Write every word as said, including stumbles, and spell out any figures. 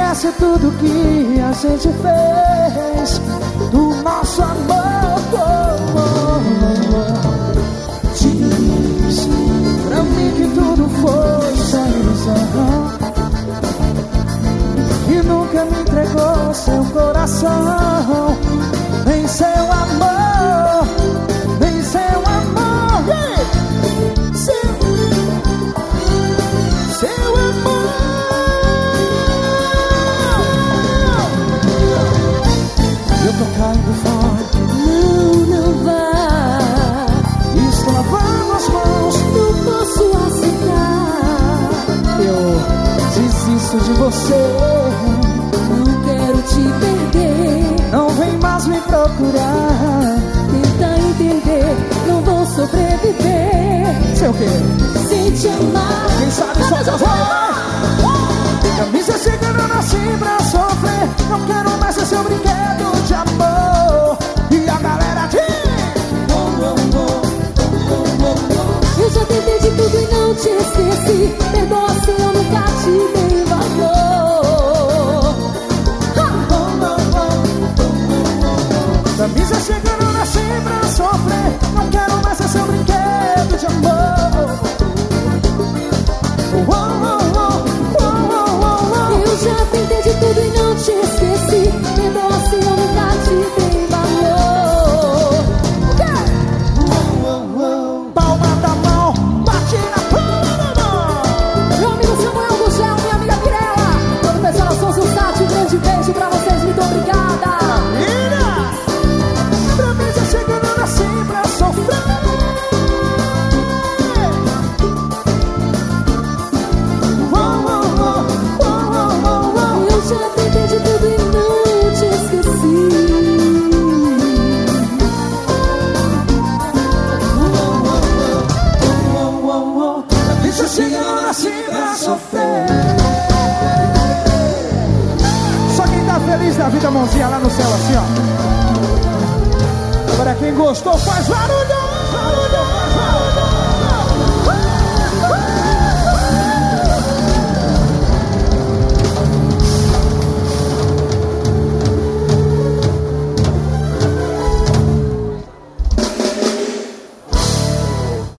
esquece tudo que a gente fez, do nosso amor. Oh, oh, oh. Diz pra mim que tudo foi só ilusão, que nunca me entregou seu coração, nem seu amor, nem seu amor, yeah. seu, seu amor. Eu tô caindo fora, Não, não vá. estou lavando as mãos, Não posso aceitar. eu desisto de você. Não quero te perder. Não vem mais me procurar. Tenta entender, não vou sobreviver Sei o quê? sem te amar. Quem sabe só já vai. Camisa chegando assim pra sofrer. Não quero mais ser seu brinquedo de amor. E a galera diz: oh, oh, oh, oh, oh, oh. Eu já tentei de tudo e não te esqueci. Perdoa se eu nunca te dei valor. Camisa chegando assim pra sofrer. Não quero mais ser seu brinquedo de amor. Oh, oh, oh, oh, oh, oh, oh. Eu já tentei de tudo e não te esqueci. Perdoa se eu nunca te dei valor. Oh, oh, oh. Palma da mão, bate na palma da mão. Meu amigo Samuel Gugel, minha amiga Mirella, todo o pessoal da Souza Sati, um grande beijo pra vocês, muito obrigada. Camisa chegando assim pra sofrer. Oh, oh, oh, oh, oh, oh. Eu já tentei de tudo e não te esqueci. Camisa chegando assim pra sofrer. Só quem tá feliz da vida, mãozinha lá no céu assim, ó. Agora quem gostou faz barulho.